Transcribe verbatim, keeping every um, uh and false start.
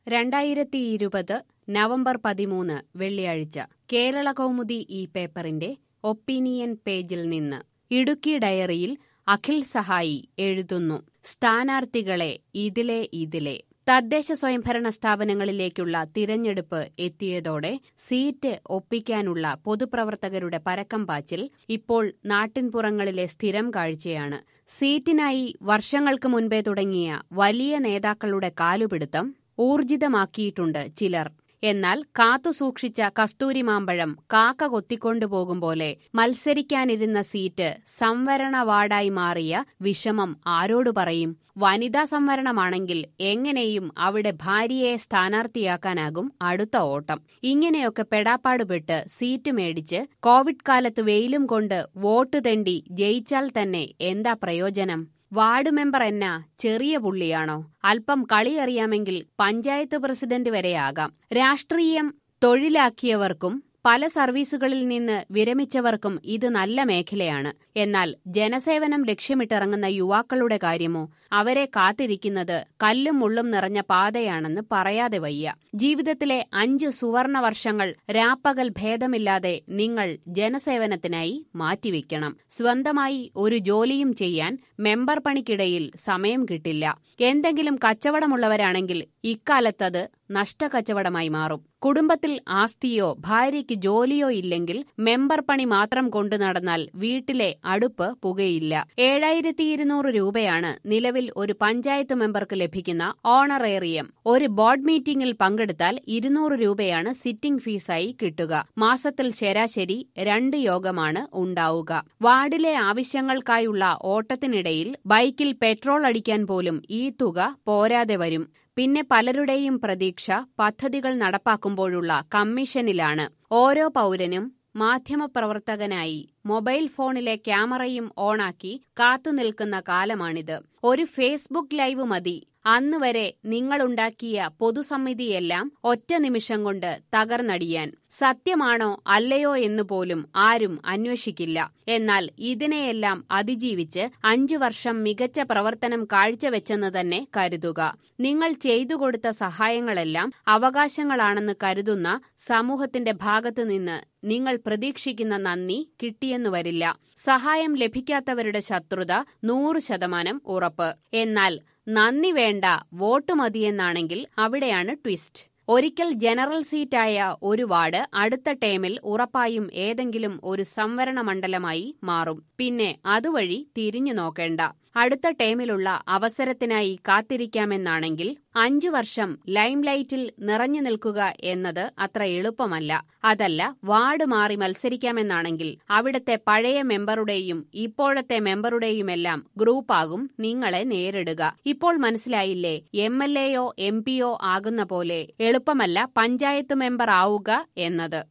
രണ്ടായിരത്തി ഇരുപത് നവംബർ പതിമൂന്ന് വെള്ളിയാഴ്ച കേരള കൗമുദി ഈ പേപ്പറിന്റെ ഒപ്പീനിയൻ പേജിൽ നിന്ന് ഇടുക്കി ഡയറിയിൽ അഖിൽ സഹായി എഴുതുന്നു. സ്ഥാനാർത്ഥികളെ ഇതിലെ ഇതിലെ തദ്ദേശ സ്വയംഭരണ സ്ഥാപനങ്ങളിലേക്കുള്ള തിരഞ്ഞെടുപ്പ് എത്തിയതോടെ സീറ്റ് ഒപ്പിക്കാനുള്ള പൊതുപ്രവർത്തകരുടെ പരക്കം പാച്ചിൽ ഇപ്പോൾ നാട്ടിൻപുറങ്ങളിലെ സ്ഥിരം കാഴ്ചയാണ്. സീറ്റിനായി വർഷങ്ങൾക്ക് മുൻപേ തുടങ്ങിയ വലിയ നേതാക്കളുടെ കാലുപിടുത്തം ഊർജിതമാക്കിയിട്ടുണ്ട് ചിലർ. എന്നാൽ കാത്തുസൂക്ഷിച്ച കസ്തൂരി മാമ്പഴം കാക്ക കൊത്തിക്കൊണ്ടുപോകും പോലെ മത്സരിക്കാനിരുന്ന സീറ്റ് സംവരണ വാർഡായി മാറിയ വിഷമം ആരോടു പറയും? വനിതാ സംവരണമാണെങ്കിൽ എങ്ങനെയും അവിടെ ഭാര്യയെ സ്ഥാനാർത്ഥിയാക്കാനാകും അടുത്ത ഓട്ടം. ഇങ്ങനെയൊക്കെ പെടാപ്പാടുപെട്ട് സീറ്റ് മേടിച്ച് കോവിഡ് കാലത്ത് വെയിലും കൊണ്ട് വോട്ട് തെണ്ടി ജയിച്ചാൽ തന്നെ എന്താ പ്രയോജനം? വാർഡ് മെമ്പർ എന്നാ ചെറിയ പുള്ളിയാണോ? അല്പം കളിയറിയാമെങ്കിൽ പഞ്ചായത്ത് പ്രസിഡന്റ് വരെയാകാം. രാഷ്ട്രീയം തൊഴിലാക്കിയവർക്കും പല സർവീസുകളിൽ നിന്ന് വിരമിച്ചവർക്കും ഇത് നല്ല മേഖലയാണ്. എന്നാൽ ജനസേവനം ലക്ഷ്യമിട്ടിറങ്ങുന്ന യുവാക്കളുടെ കാര്യമോ? അവരെ കാത്തിരിക്കുന്നത് കല്ലും മുള്ളും നിറഞ്ഞ പാതയാണെന്ന് പറയാതെ വയ്യ. ജീവിതത്തിലെ അഞ്ച് സുവർണ വർഷങ്ങൾ രാപ്പകൽ ഭേദമില്ലാതെ നിങ്ങൾ ജനസേവനത്തിനായി മാറ്റിവെക്കണം. സ്വന്തമായി ഒരു ജോലിയും ചെയ്യാൻ മെമ്പർ പണിക്കിടയിൽ സമയം കിട്ടില്ല. എന്തെങ്കിലും കച്ചവടമുള്ളവരാണെങ്കിൽ ഇക്കാലത്തത് നഷ്ടക്കച്ചവടമായി മാറും. കുടുംബത്തിൽ ആസ്തിയോ ഭാര്യയ്ക്ക് ജോലിയോ ഇല്ലെങ്കിൽ മെമ്പർ പണി മാത്രം കൊണ്ടു നടന്നാൽ വീട്ടിലെ അടുപ്പ് പുകയില്ല. ഏഴായിരത്തി ഇരുന്നൂറ് രൂപയാണ് നിലവിൽ ഒരു പഞ്ചായത്ത് മെമ്പർക്ക് ലഭിക്കുന്ന ഓണറേറിയം. ഒരു ബോർഡ് മീറ്റിംഗിൽ പങ്കെടുത്താൽ ഇരുന്നൂറ് രൂപയാണ് സിറ്റിംഗ് ഫീസായി കിട്ടുക. മാസത്തിൽ ശരാശരി രണ്ട് യോഗമാണ് ഉണ്ടാവുക. വാർഡിലെ ആവശ്യങ്ങൾക്കായുള്ള ഓട്ടത്തിനിടയിൽ ബൈക്കിൽ പെട്രോൾ അടിക്കാൻ പോലും ഈ തുക പോരാതെ വരും. പിന്നെ പലരുടെയും പ്രതീക്ഷ പദ്ധതികൾ നടപ്പാക്കുമ്പോഴുള്ള കമ്മീഷനിലാണ്. ഓരോ പൗരനും മാധ്യമപ്രവർത്തകനായി മൊബൈൽ ഫോണിലെ ക്യാമറയും ഓണാക്കി കാത്തുനിൽക്കുന്ന കാലമാണിത്. ഒരു ഫേസ്ബുക്ക് ലൈവ് മതി അന്ന് വരെ നിങ്ങളുണ്ടാക്കിയ പൊതുസമിതിയെല്ലാം ഒറ്റ നിമിഷം കൊണ്ട് തകർന്നടിയാൻ. സത്യമാണോ അല്ലയോ എന്നുപോലും ആരും അന്വേഷിക്കില്ല. എന്നാൽ ഇതിനെയെല്ലാം അതിജീവിച്ച് അഞ്ചു വർഷം മികച്ച പ്രവർത്തനം കാഴ്ചവെച്ചെന്ന് തന്നെ കരുതുക. നിങ്ങൾ ചെയ്തു കൊടുത്ത സഹായങ്ങളെല്ലാം അവകാശങ്ങളാണെന്ന് കരുതുന്ന സമൂഹത്തിന്റെ ഭാഗത്തുനിന്ന് നിങ്ങൾ പ്രതീക്ഷിക്കുന്ന നന്ദി കിട്ടിയെന്നു വരില്ല. സഹായം ലഭിക്കാത്തവരുടെ ശത്രുത നൂറ് ശതമാനം ഉറപ്പ്. എന്നാൽ നന്ദി വേണ്ട, വോട്ട് മതിയെന്നാണെങ്കിൽ അവിടെയാണ് ട്വിസ്റ്റ്. ഒരിക്കൽ ജനറൽ സീറ്റായ ഒരു വാർഡ് അടുത്ത ടേമിൽ ഉറപ്പായും ഏതെങ്കിലും ഒരു സംവരണ മണ്ഡലമായി മാറും. പിന്നെ അതുവഴി തിരിഞ്ഞു നോക്കേണ്ട. അടുത്ത ടേമിലുള്ള അവസരത്തിനായി കാത്തിരിക്കാമെന്നാണെങ്കിൽ അഞ്ചു വർഷം ലൈംലൈറ്റിൽ നിറഞ്ഞു നിൽക്കുക എന്നത് അത്ര എളുപ്പമല്ല. അതല്ല, വാർഡ് മാറി മത്സരിക്കാമെന്നാണെങ്കിൽ അവിടത്തെ പഴയ മെമ്പറുടെയും ഇപ്പോഴത്തെ മെമ്പറുടെയുമെല്ലാം ഗ്രൂപ്പാകും നിങ്ങളെ നേരിടുക. ഇപ്പോൾ മനസ്സിലായില്ലേ? എം എൽ എയോ എം പിയോ ആകുന്ന പോലെ എളുപ്പമല്ല പഞ്ചായത്ത് മെമ്പർ ആവുക എന്നത്.